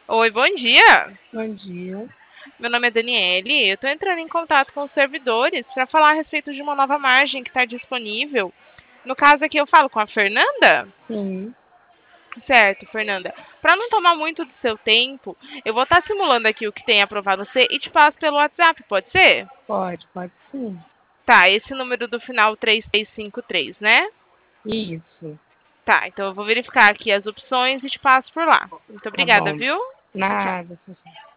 Oi, bom dia. Bom dia. Meu nome é Daniele. Eu estou entrando em contato com os servidores para falar a respeito de uma nova margem que está disponível. No caso aqui, eu falo com a Fernanda? Sim, Certo, Fernanda. Para não tomar muito do seu tempo, eu vou estar simulando aqui o que tem aprovado você e te passo pelo WhatsApp, pode ser? pode sim. Tá, esse número do final 3353, né? Isso, Tá, então eu vou verificar aqui as opções e te passo por lá. Muito tá obrigada, bom. viu? Tchau, tchau. Nada, tchau, tchau.